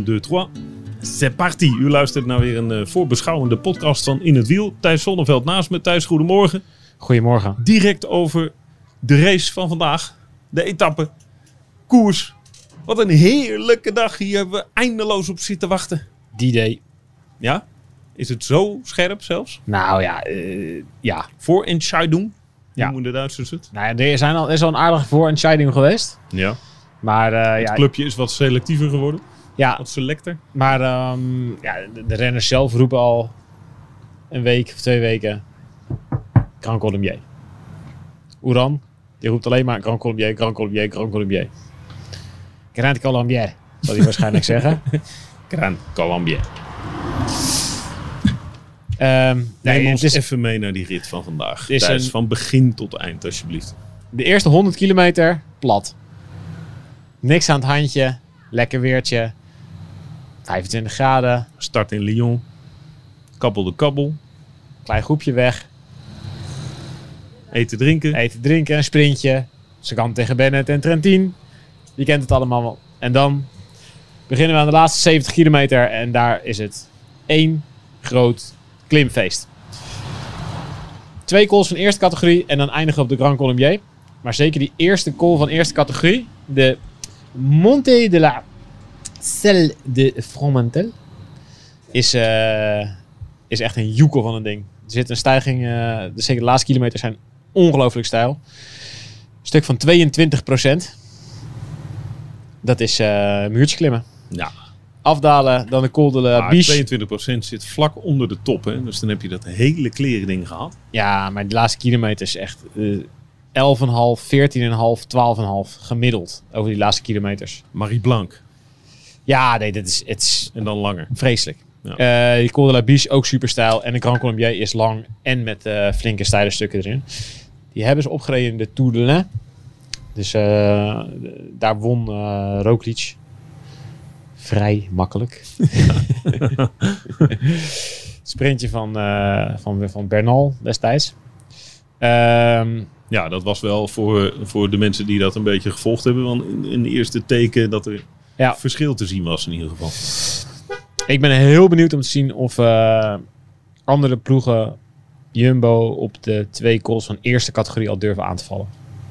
2, 3. C'est parti. U luistert naar weer een voorbeschouwende podcast van In het Wiel. Thijs Zonneveld naast me. Thijs, goedemorgen. Goedemorgen. Direct over de race van vandaag. De etappe. Koers. Wat een heerlijke dag. Hier hebben we eindeloos op zitten wachten. D-Day. Ja? Is het zo scherp zelfs? Nou ja, ja. Voorentscheidung. Ja. Hoe noemen de Duitsers het? Nou, er is al een aardige voorentscheiding geweest. Ja. Maar Het clubje is wat selectiever geworden. ja, Wat selecter. maar de renners zelf roepen al een week of 2 weken Grand Colombier. Oeran, die roept alleen maar Grand Colombier, Grand Colombier, Grand Colombier. Grand Colombier, zal hij waarschijnlijk zeggen. Grand Colombier. Nee, ons het is even mee naar die rit van vandaag. is Thijs, een- van begin tot eind alsjeblieft. de eerste 100 kilometer plat. Niks aan het handje, lekker weertje, 25 graden, Start in Lyon. Kabbel de kabbel. klein groepje weg. Eten, drinken. Eten, drinken, een sprintje. Ze kan tegen Bennett en Trentin. Je kent het allemaal wel. En dan beginnen we aan de laatste 70 kilometer. En daar is het 1 groot klimfeest. 2 calls van eerste categorie. En dan eindigen we op de Grand Colombier. Maar zeker die eerste call van eerste categorie. De Monte de la Selle de Fromentel. Is echt een joekel van een ding. Er zit een stijging. Zeker de laatste kilometers zijn ongelooflijk steil. Een stuk van 22%. Dat is muurtje klimmen. Ja, Afdalen, dan de Col de la maar Biche. 22% zit vlak onder de top. Hè? Dus dan heb je dat hele kleren ding gehad. Ja, maar de laatste kilometers echt 11,5, 14,5, 12,5 gemiddeld over die laatste kilometers. Marie Blanc. Ja, nee, het is En dan langer. vreselijk. Ja. Die Col de la Biche ook super stijl. En de Grand Colombier is lang en met flinke steile stukken erin. Die hebben ze opgereden in de Tour de l'Ain. Dus daar won Roglic. Vrij makkelijk. Sprintje van Bernal destijds. Ja, dat was wel voor de mensen die dat een beetje gevolgd hebben. Want in de eerste teken dat er verschil te zien was in ieder geval. Ik ben heel benieuwd om te zien of andere ploegen Jumbo op de 2 calls van eerste categorie al durven aan te vallen.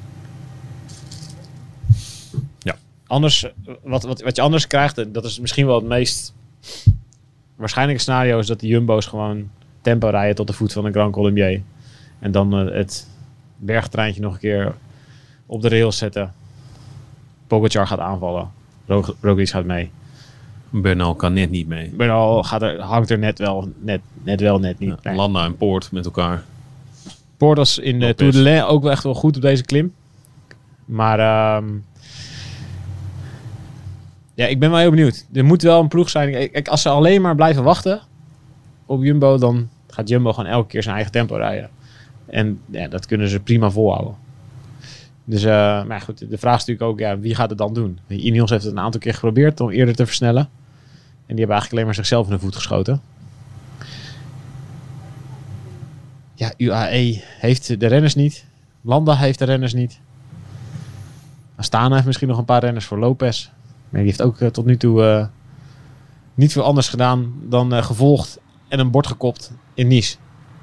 Ja. Anders, wat je anders krijgt, dat is misschien wel het meest waarschijnlijke scenario, is dat de Jumbo's gewoon tempo rijden tot de voet van de Grand Colombier. En dan het bergtreintje nog een keer op de rails zetten. Pogacar gaat aanvallen. Roglic gaat mee. Bernal kan net niet mee. Bernal hangt er net niet. Ja, Nee. Landa en Poort met elkaar. Portas in de Lopez. Tour de l'Ain ook wel echt wel goed op deze klim. Maar ja, ik ben wel heel benieuwd. Er moet wel een ploeg zijn. Kijk, als ze alleen maar blijven wachten op Jumbo, dan gaat Jumbo gewoon elke keer zijn eigen tempo rijden. En ja, dat kunnen ze prima volhouden. Dus maar goed, de vraag is natuurlijk ook, ja, wie gaat het dan doen? Ineos heeft het een aantal keer geprobeerd om eerder te versnellen. En die hebben eigenlijk alleen maar zichzelf in de voet geschoten. Ja, UAE heeft de renners niet. Landa heeft de renners niet. Astana heeft misschien nog een paar renners voor Lopez. Maar die heeft ook tot nu toe niet veel anders gedaan dan gevolgd en een bord gekopt in Nice.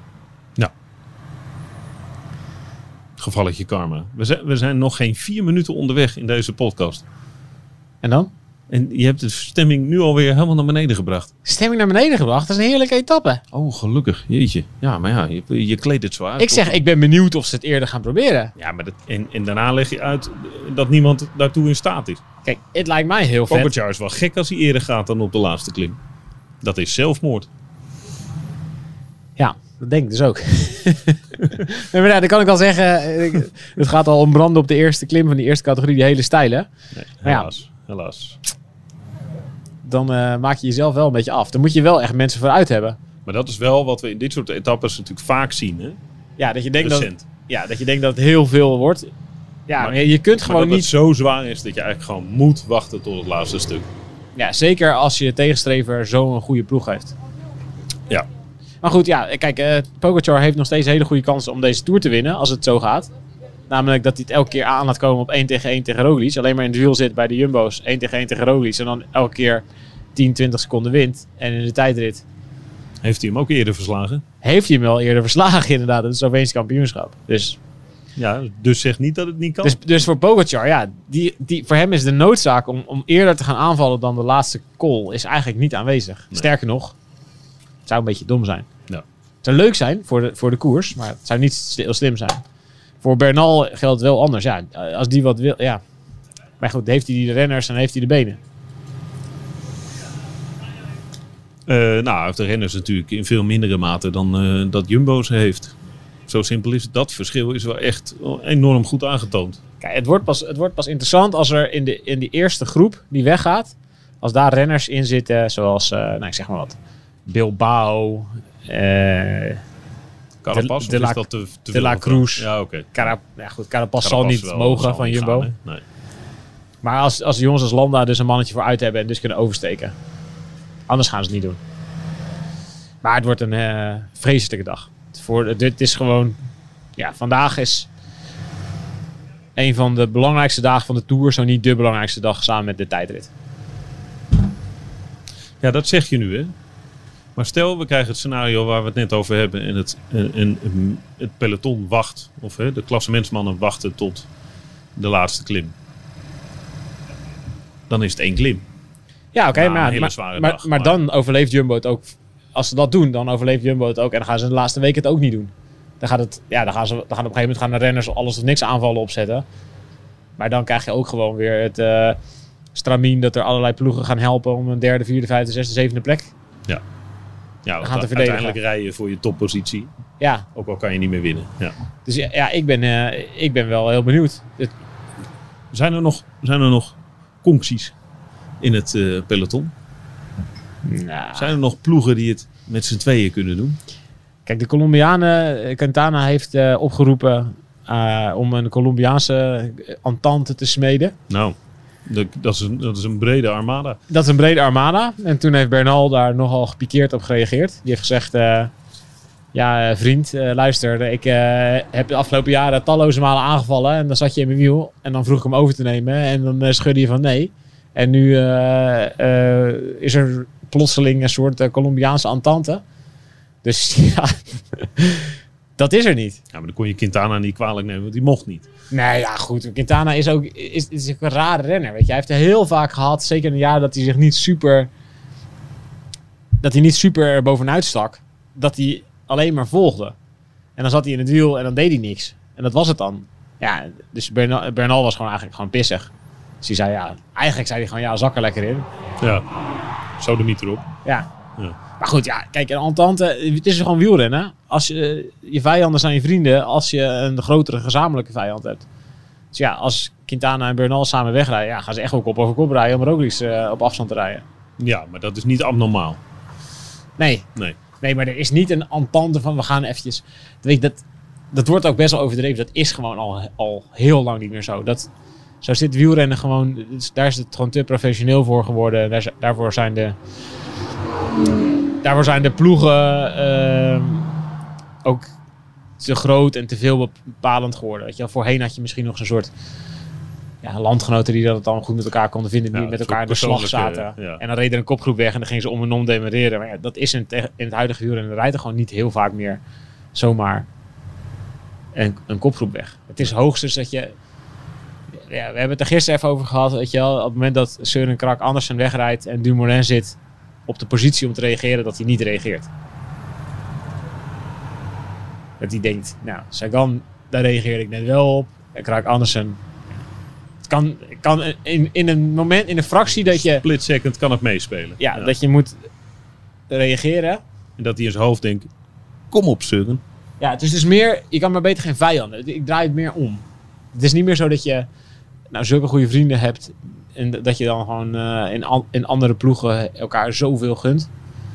Gevalletje karma. We zijn nog geen 4 minuten onderweg in deze podcast. En dan? En je hebt de stemming nu alweer helemaal naar beneden gebracht. Stemming naar beneden gebracht. Dat is een heerlijke etappe. Oh, gelukkig. Jeetje. Ja, maar ja, je kleedt het zo uit. Ik zeg, ik ben benieuwd of ze het eerder gaan proberen. Ja, maar en daarna leg je uit dat niemand daartoe in staat is. Kijk, het lijkt mij heel vet. Pogacar is wel gek als hij eerder gaat dan op de laatste klim. Dat is zelfmoord. Ja, dat denk ik dus ook. Nee, maar ja, dan kan ik wel zeggen, het gaat al om branden op de eerste klim van die eerste categorie, die hele steile. Nee, Maar ja. helaas. Dan maak je jezelf wel een beetje af. Dan moet je wel echt mensen vooruit hebben. Maar dat is wel wat we in dit soort etappes natuurlijk vaak zien. Hè? Ja, dat je denkt Recent. dat je denkt dat het heel veel wordt. Ja, maar je kunt Maar gewoon dat niet... het zo zwaar is dat je eigenlijk gewoon moet wachten tot het laatste stuk. Ja, zeker als je tegenstrever zo'n goede ploeg heeft. Ja. Maar goed, ja, kijk, Pogacar heeft nog steeds hele goede kansen om deze Tour te winnen, als het zo gaat. Namelijk dat hij het elke keer aan laat komen op 1 tegen 1 tegen Roglic. Alleen maar in het wiel zit bij de Jumbo's, 1 tegen 1 tegen Roglic. En dan elke keer 10, 20 seconden wint. En in de tijdrit Heeft hij hem ook eerder verslagen? heeft hij hem wel eerder verslagen inderdaad. Het Sloveense kampioenschap. Ja, dus zeg niet dat het niet kan. Dus voor Pogacar, ja, voor hem is de noodzaak om eerder te gaan aanvallen dan de laatste call is eigenlijk niet aanwezig. Nee. Sterker nog, het zou een beetje dom zijn. Ja. Het zou leuk zijn voor de koers, maar het zou niet heel slim zijn. Voor Bernal geldt het wel anders. Ja, als die wat wil, ja. Maar goed, heeft hij de renners en heeft hij de benen. Hij heeft de renners natuurlijk in veel mindere mate dan dat Jumbo ze heeft. Zo simpel is het. Dat verschil is wel echt enorm goed aangetoond. Kijk, het wordt pas interessant als er in die eerste groep die weggaat, als daar renners in zitten, zoals, ik zeg maar wat, Bilbao, Carapaz, De of La- is dat te De veel La van? Cruz. Ja, oké. Carapaz zal niet wel- mogen zal van niet Jumbo. gaan, hè? Nee. Maar als jongens als Landa dus een mannetje voor uit hebben en dus kunnen oversteken. Anders gaan ze het niet doen. Maar het wordt een vreselijke dag. Dit is gewoon... Ja, vandaag is een van de belangrijkste dagen van de Tour. Zo niet de belangrijkste dag samen met de tijdrit. Ja, dat zeg je nu, hè? Maar stel, we krijgen het scenario waar we het net over hebben en het peloton wacht, of de klassementsmannen wachten tot de laatste klim. Dan is het 1 klim. Ja, oké. Na een hele zware dag, maar dan overleeft Jumbo het ook. Als ze dat doen, dan overleeft Jumbo het ook. En dan gaan ze de laatste weken het ook niet doen. Dan gaan op een gegeven moment de renners alles of niks aanvallen opzetten. Maar dan krijg je ook gewoon weer het stramien dat er allerlei ploegen gaan helpen om een derde, vierde, vijfde, zesde, zevende plek. Ja, gaan te verdedigen. uiteindelijk rijden voor je toppositie. Ja, Ook al kan je niet meer winnen. Ja. dus ja, ik ben wel heel benieuwd. Zijn er nog concties in het peloton? Nou, Zijn er nog ploegen die het met z'n tweeën kunnen doen? kijk, de Colombianen, Quintana heeft opgeroepen om een Colombiaanse entente te smeden. Nou, dat is een brede armada. Dat is een brede armada. En toen heeft Bernal daar nogal gepikeerd op gereageerd. Die heeft gezegd, vriend, luister, ik heb de afgelopen jaren talloze malen aangevallen. En dan zat je in mijn wiel. En dan vroeg ik hem over te nemen. En dan schudde je van nee. En nu is er plotseling een soort Colombiaanse entente. Dus ja, dat is er niet. Ja, maar dan kon je Quintana niet kwalijk nemen, want die mocht niet. Nee, ja, goed. Quintana is ook een rare renner. Weet je. Hij heeft er heel vaak gehad, zeker in een jaar dat hij zich niet super bovenuit stak. Dat hij alleen maar volgde. En dan zat hij in het wiel en dan deed hij niks. En dat was het dan. Ja, dus Bernal was gewoon eigenlijk gewoon pissig. Dus hij zei eigenlijk zei hij gewoon zak er lekker in. Ja, sodemiet erop. Ja. Ja. Maar goed, ja, kijk, een entente, het is gewoon wielrennen. Als je vijanden zijn je vrienden als je een grotere gezamenlijke vijand hebt. Dus ja, als Quintana en Bernal samen wegrijden, gaan ze echt wel kop over kop rijden om Roglic op afstand te rijden. Ja, maar dat is niet abnormaal. Nee, maar er is niet een entente van we gaan eventjes... Dat wordt ook best wel overdreven. Dat is gewoon al heel lang niet meer zo. Zo zit wielrennen gewoon... Daar is het gewoon te professioneel voor geworden. Daarvoor zijn de ploegen ook te groot en te veel bepalend geworden. Weet je wel? Voorheen had je misschien nog zo'n soort landgenoten die dat dan goed met elkaar konden vinden. Die met elkaar in de slag zaten. Ja. En dan reden een kopgroep weg en dan gingen ze om en om demereren. Maar dat is in het huidige wielrennen. Er rijdt er gewoon niet heel vaak meer zomaar een kopgroep weg. Het is hoogstens dat je... Ja, we hebben het er gisteren even over gehad. Weet je wel, op het moment dat Søren Kragh Andersen wegrijdt en Dumoulin zit op de positie om te reageren, dat hij niet reageert. Dat hij denkt, Sagan, daar reageerde ik net wel op. En Kragh Andersen. Het kan in een moment, in een fractie dat je... Split second kan het meespelen. Ja, dat je moet reageren. En dat hij in zijn hoofd denkt, kom op Søren. Ja, het is dus meer, je kan maar beter geen vijanden. Ik draai het meer om. Het is niet meer zo dat je zulke goede vrienden hebt en dat je dan gewoon in andere ploegen elkaar zoveel gunt.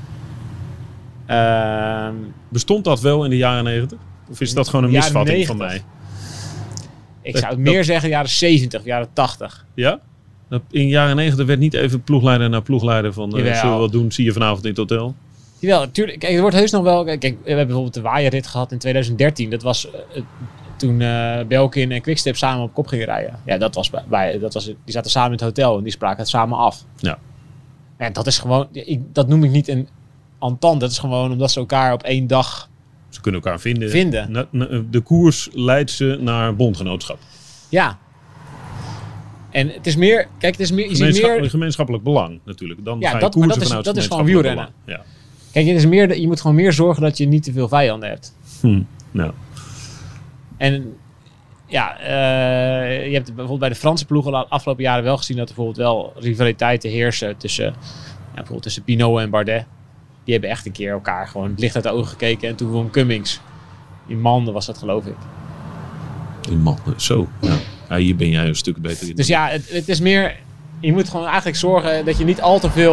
Bestond dat wel in de jaren 90? Of is dat gewoon een misvatting van mij? Ik zou het meer zeggen jaren 70 of jaren 80. Ja? In de jaren 90 werd niet even ploegleider naar ploegleider van zullen we wat doen, zie je vanavond in het hotel? Jawel, natuurlijk. Kijk, er wordt heus nog wel... Kijk, we hebben bijvoorbeeld de waaierrit gehad in 2013. Dat was toen Belkin en Quickstep samen op kop gingen rijden. Ja, die zaten samen in het hotel en die spraken het samen af. Ja. Ja, dat is gewoon... dat noem ik niet een entente. Dat is gewoon omdat ze elkaar op 1 dag Ze kunnen elkaar vinden. De koers leidt ze naar bondgenootschap. Ja. En het is meer... Kijk, het is meer... Je ziet meer gemeenschappelijk belang natuurlijk. Dan ja, ga je koersen vanuit dat is gewoon gemeenschappelijk wielrennen. belang. Ja. Kijk, het is meer, je moet gewoon meer zorgen dat je niet te veel vijanden hebt. Nou. En ja, je hebt bijvoorbeeld bij de Franse ploegen de afgelopen jaren wel gezien dat er bijvoorbeeld wel rivaliteiten heersen tussen, bijvoorbeeld tussen Pinot en Bardet. Die hebben echt een keer elkaar gewoon het licht uit de ogen gekeken en toen won Cummings. In Mande was dat, geloof ik. In Mande, zo. Ja. Ja, hier ben jij een stuk beter in. Dus ja, het is meer... Je moet gewoon eigenlijk zorgen dat je niet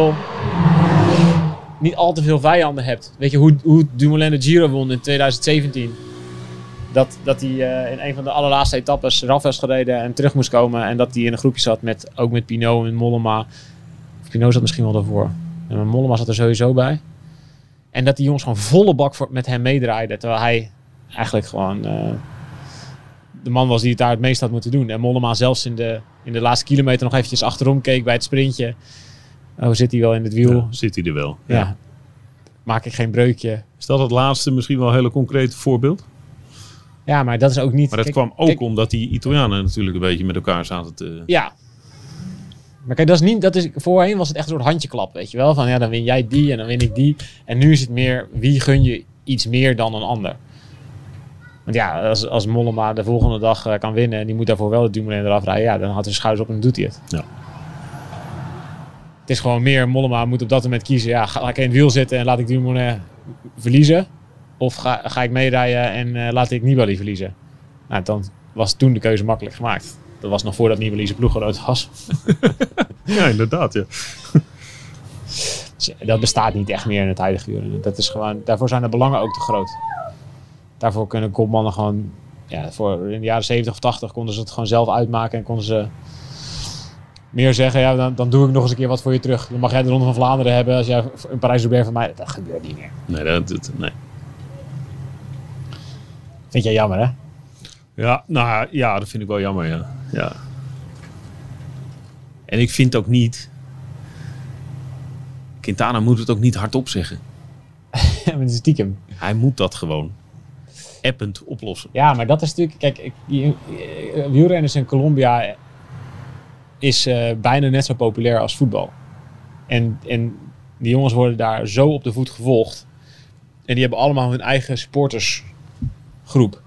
al te veel vijanden hebt. Weet je, hoe Dumoulin de Giro won in 2017. Dat hij in een van de allerlaatste etappes eraf was gereden en terug moest komen. En dat hij in een groepje zat ook met Pinot en Mollema. Of Pinot zat misschien wel daarvoor. En Mollema zat er sowieso bij. En dat die jongens gewoon volle bak met hem meedraaiden. Terwijl hij eigenlijk gewoon de man was die het daar het meest had moeten doen. En Mollema zelfs in de laatste kilometer nog eventjes achterom keek bij het sprintje. Oh, zit hij wel in het wiel? Ja, zit hij er wel. Ja. Maak ik geen breukje. Is dat het laatste misschien wel een hele concreet voorbeeld? Ja, maar dat is ook niet... Maar dat kwam ook omdat die Italianen natuurlijk een beetje met elkaar zaten te... Ja. Maar kijk, voorheen was het echt een soort handjeklap, weet je wel. Van ja, dan win jij die en dan win ik die. En nu is het meer, wie gun je iets meer dan een ander? Want ja, als Mollema de volgende dag kan winnen en die moet daarvoor wel de Dumoulin eraf rijden, ja, dan had hij zijn schouders op en dan doet hij het. Ja. Het is gewoon meer, Mollema moet op dat moment kiezen. Ja, ga ik in het wiel zitten en laat ik Dumoulin verliezen? Of ga ik meerijden en laat ik Nibali verliezen? Nou, dan was toen de keuze makkelijk gemaakt. Dat was nog voordat Nibali zijn ploeggenoot was. Ja, inderdaad, ja. Dus dat bestaat niet echt meer in het huidige wielrennen. Dat is gewoon, daarvoor zijn de belangen ook te groot. Daarvoor kunnen kopmannen gewoon... Ja, in de jaren 70 of 80 konden ze het gewoon zelf uitmaken en konden ze meer zeggen, ja, dan doe ik nog eens een keer wat voor je terug. Dan mag jij de Ronde van Vlaanderen hebben als jij een Parijs-Roubaix van mij... Dat gebeurt niet meer. Nee. Vind jij jammer, hè? Ja, nou ja, dat vind ik wel jammer, ja. En ik vind ook niet... Quintana moet het ook niet hardop zeggen. Ja, met stiekem. Hij moet dat gewoon append oplossen. Ja, maar dat is natuurlijk... Kijk, wielrenners in Colombia is bijna net zo populair als voetbal. En die jongens worden daar zo op de voet gevolgd. En die hebben allemaal hun eigen supportersgroep.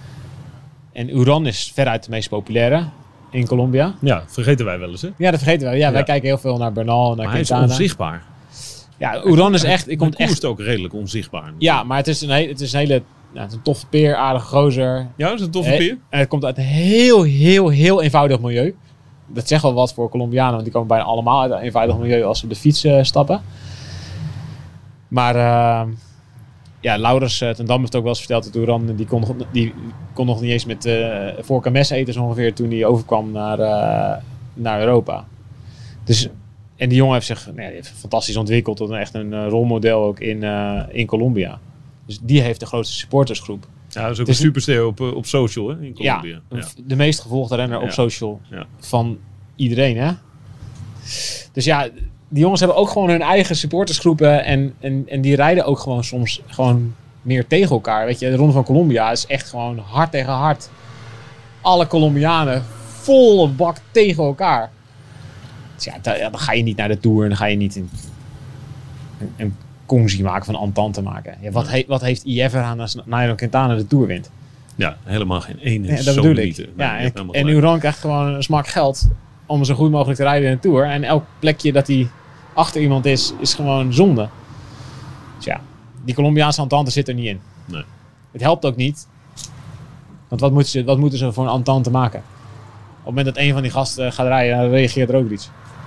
En Uran is veruit de meest populaire in Colombia. Ja, vergeten wij wel eens, hè? Ja, dat vergeten wij. Ja, wij kijken heel veel naar Bernal en naar maar Quintana. hij is onzichtbaar. Ja, Uran is echt... Hij koerst ook redelijk onzichtbaar. Ja, maar het is een hele... Nou, het is een toffe peer, aardige gozer. Ja, is het een toffe peer? En het komt uit een heel eenvoudig milieu. Dat zegt wel wat voor Colombianen, want die komen bijna allemaal uit een eenvoudig milieu als ze op de fiets stappen. Maar ja, Laurens ten Dam heeft ook wel eens verteld dat Uran, die kon nog niet eens met vork en mes eten zo ongeveer toen hij overkwam naar Europa. Dus, en die jongen heeft zich heeft fantastisch ontwikkeld tot echt een rolmodel ook in Colombia. Dus die heeft de grootste supportersgroep. Ja, dat is ook een superster op social, hè, in Colombia. Ja, de meest gevolgde renner op social van iedereen, hè. Dus ja, die jongens hebben ook gewoon hun eigen supportersgroepen en die rijden ook gewoon soms gewoon meer tegen elkaar. Weet je, de Ronde van Colombia is echt gewoon hard tegen hard. Alle Colombianen volle bak tegen elkaar. Dus ja, dan ga je niet naar de Tour en dan ga je niet een congé maken van Entente maken. Ja, wat heeft IF eraan als Nairo Quintana de Tour wint? Ja, helemaal geen ene. Ja, dat bedoel ik. Ja, en Uran krijgt gewoon een smak geld om zo goed mogelijk te rijden in de Tour. En elk plekje dat hij achter iemand is gewoon zonde. Dus ja, die Colombiaanse Entente zit er niet in. Nee. Het helpt ook niet. Want wat moeten ze voor een Entente maken? Op het moment dat een van die gasten gaat rijden, dan reageert er ook iets.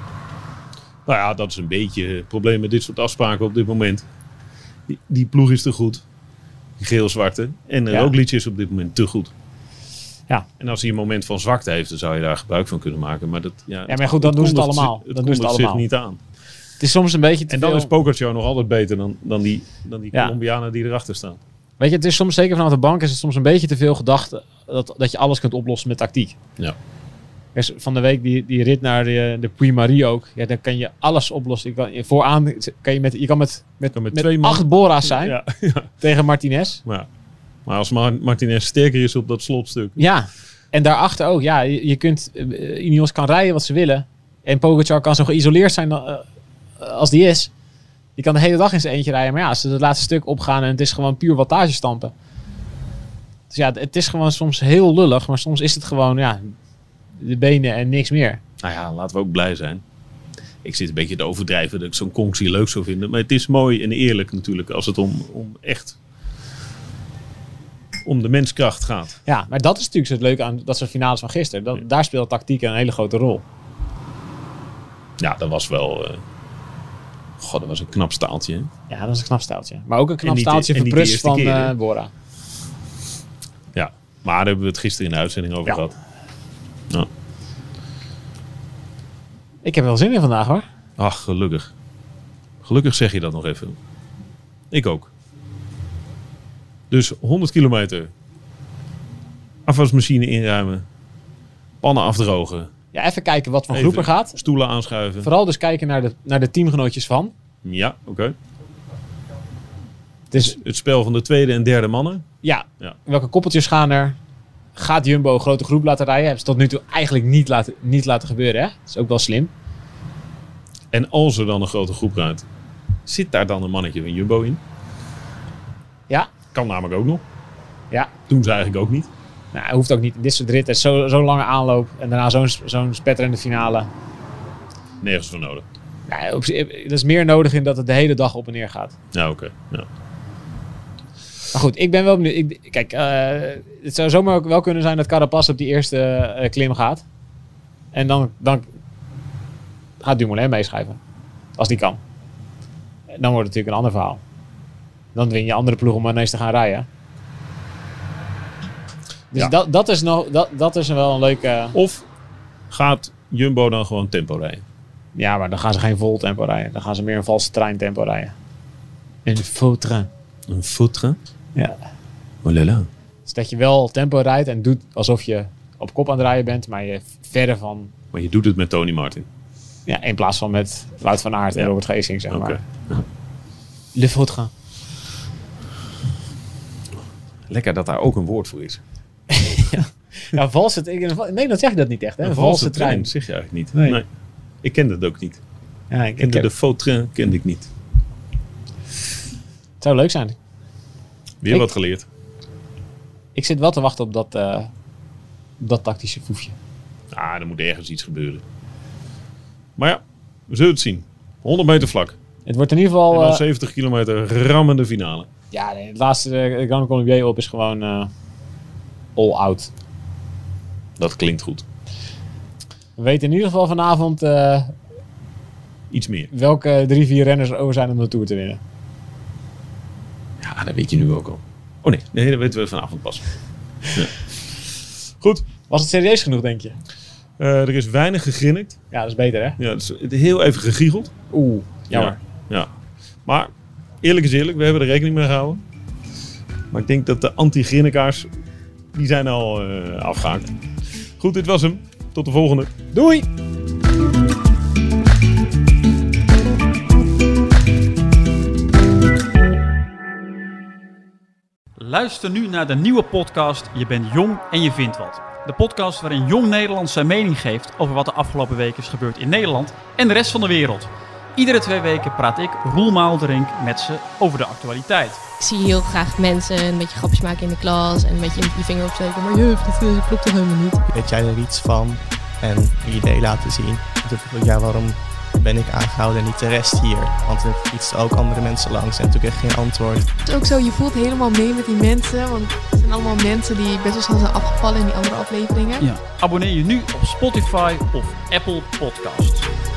Nou ja, dat is een beetje het probleem met dit soort afspraken op dit moment. Die ploeg is te goed. Die geel-zwarte. En Roglic is op dit moment te goed. Ja. En als hij een moment van zwakte heeft, dan zou je daar gebruik van kunnen maken. Maar maar goed, dan doen ze het allemaal. Het kondigt zich niet aan. Het is soms een beetje te En dan veel. is Pogacar nog altijd beter dan die Colombianen die erachter staan. Weet je, het is soms, zeker vanaf de bank, is het soms een beetje te veel gedacht dat je alles kunt oplossen met tactiek. Ja. Dus van de week die rit naar de Puy-Marie ook. Ja, daar kan je alles oplossen. Je kan met twee man 8 Bora's zijn Ja. tegen Martinez. Maar als Martinez sterker is op dat slotstuk. Ja, en daarachter ook. Ja, je kunt... Ineos kan rijden wat ze willen. En Pogacar kan zo geïsoleerd zijn als die is. Die kan de hele dag in zijn eentje rijden. Maar ja, als ze het laatste stuk opgaan en het is gewoon puur wattage stampen. Dus ja, het is gewoon soms heel lullig. Maar soms is het gewoon, de benen en niks meer. Nou ja, laten we ook blij zijn. Ik zit een beetje te overdrijven dat ik zo'n conctie leuk zou vinden. Maar het is mooi en eerlijk natuurlijk als het om de menskracht gaat. Ja, maar dat is natuurlijk zo leuk aan dat soort finales van gisteren. Daar speelt tactiek een hele grote rol. Ja, dat was wel... dat was een knap staaltje. Hè? Ja, dat is een knap staaltje. Maar ook een knap staaltje verprust van Bora. Ja, maar daar hebben we het gisteren in de uitzending over gehad. Ja. Ik heb er wel zin in vandaag hoor. Ach, gelukkig. Gelukkig zeg je dat nog even. Ik ook. Dus 100 kilometer. Afwasmachine inruimen. Pannen afdrogen. Ja, even kijken wat voor groep er gaat. Stoelen aanschuiven. Vooral dus kijken naar de teamgenootjes van. Ja, oké. Dus het spel van de tweede en derde mannen. Ja. Welke koppeltjes gaan er? Gaat Jumbo een grote groep laten rijden? Hebben ze tot nu toe eigenlijk niet laten gebeuren. Hè? Dat is ook wel slim. En als er dan een grote groep rijdt, zit daar dan een mannetje van Jumbo in? Ja. Kan namelijk ook nog. Ja. Doen ze eigenlijk ook niet. Nou, hoeft ook niet. In dit soort ritten zo'n lange aanloop en daarna zo'n spetterende finale. Nergens voor nodig. Nou, er is meer nodig in dat het de hele dag op en neer gaat. Ja, oké. Ja. Maar goed, ik ben wel benieuwd. Kijk, het zou zomaar ook wel kunnen zijn dat Carapaz op die eerste klim gaat. En dan gaat Dumoulin meeschrijven. Als die kan. Dan wordt het natuurlijk een ander verhaal. Dan dwing je andere ploeg om ineens te gaan rijden. Dus dat is wel een leuke... Of gaat Jumbo dan gewoon tempo rijden? Ja, maar dan gaan ze geen vol tempo rijden. Dan gaan ze meer een valse trein tempo rijden. Een faux train. Een faux train? Ja. Oh là là. Dus dat je wel tempo rijdt en doet alsof je op kop aan het rijden bent, maar je verder van... Maar je doet het met Tony Martin. Ja, in plaats van met Wout van Aert en Robert Geesing, zeg maar. Ja. Le faux train. Lekker dat daar ook een woord voor is. Ja, valse... Nee, dan zeg je dat niet echt, hè? Een valse trein. Zeg je eigenlijk niet. Nee. Ik kende het ook niet. Ja, ik kende de faux train kende ik niet. Het zou leuk zijn. Weer wat geleerd. Ik zit wel te wachten op dat tactische foefje. Ah, er moet ergens iets gebeuren. Maar ja, we zullen het zien. 100 meter vlak. Het wordt in ieder geval... En dan 70 kilometer rammende finale. Ja, nee, het laatste Grand Colombier op is gewoon all out. Dat klinkt goed. We weten in ieder geval vanavond iets meer. Welke 3-4 renners er over zijn om de Tour te winnen. Ja, dat weet je nu ook al. Oh nee, dat weten we vanavond pas. Ja. Goed. Was het serieus genoeg, denk je? Er is weinig gegrinnikt. Ja, dat is beter, hè? Ja, het is heel even gegiegeld. Oeh, jammer. Ja. Maar eerlijk is eerlijk, we hebben er rekening mee gehouden. Maar ik denk dat de anti-grinnekaars, die zijn al afgehaakt. Goed, dit was hem. Tot de volgende. Doei! Luister nu naar de nieuwe podcast Je bent jong en je vindt wat. De podcast waarin Jong Nederland zijn mening geeft over wat de afgelopen weken is gebeurd in Nederland en de rest van de wereld. Iedere 2 weken praat ik, Roel Maalderink, met ze over de actualiteit. Ik zie heel graag mensen een beetje grapjes maken in de klas en een beetje je vinger opsteken. Maar juf, dat klopt toch helemaal niet? Weet jij er iets van en een idee laten zien? Toen vroeg ik, waarom ben ik aangehouden en niet de rest hier? Want er fietsten ook andere mensen langs en toen kreeg ik geen antwoord. Het is ook zo, je voelt helemaal mee met die mensen. Want het zijn allemaal mensen die best wel snel zijn afgevallen in die andere afleveringen. Ja. Abonneer je nu op Spotify of Apple Podcasts.